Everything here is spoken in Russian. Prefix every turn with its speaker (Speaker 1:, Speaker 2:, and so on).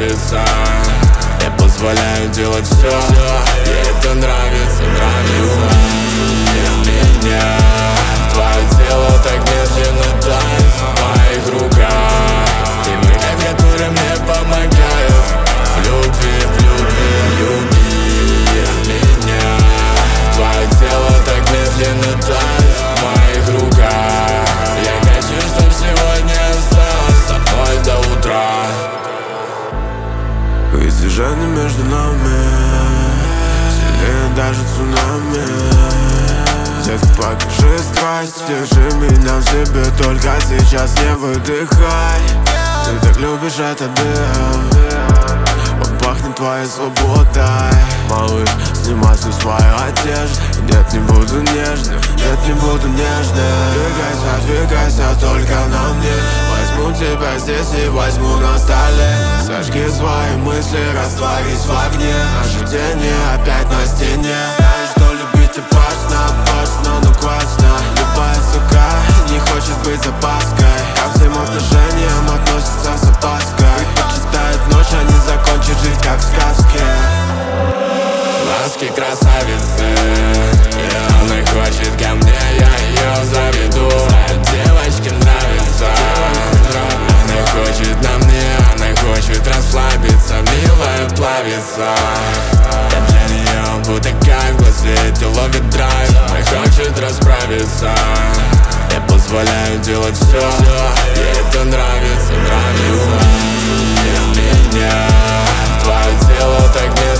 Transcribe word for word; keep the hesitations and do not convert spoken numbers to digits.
Speaker 1: нравится. Я позволяю делать все, ей это нравится, нравится. Меня твое тело так медленно тает в моих руках. Ты меня, который мне помогает в любви, в любви, люби меня. Твое тело так медленно тает в моих руках. Я хочу, чтоб сегодня осталось со мной до утра.
Speaker 2: Ведь движение между нами сильнее даже цунами. Детка, покажи страсть, держи меня в себе, только сейчас не выдыхай. Ты так любишь этот дым, он пахнет твоей свободой. Малыш, снимай всю свою одежду. Нет, не буду нежным, нет, не буду нежным. Двигайся, двигайся только на мне. Возьму тебя здесь и возьму на столе. Сожги свои мысли, растворись в огне. Наши тени опять на стене. Знаешь, что любить опасно, опасно, но классно. Любая сука не хочет быть запаской. Ко всем отношениям относится с опаской. Предпочитает ночь, а не закончит жизнь как в сказке.
Speaker 1: Ласки красавицы, yeah. Она хочет ко мне, я ее заведу. Девочке нравится, она хочет на мне, она хочет расслабиться, милая плавится. Я для нее будто как в свете ловит драйв, она хочет расправиться. Я позволяю делать все, ей это нравится, нравится. Меня твое тело так не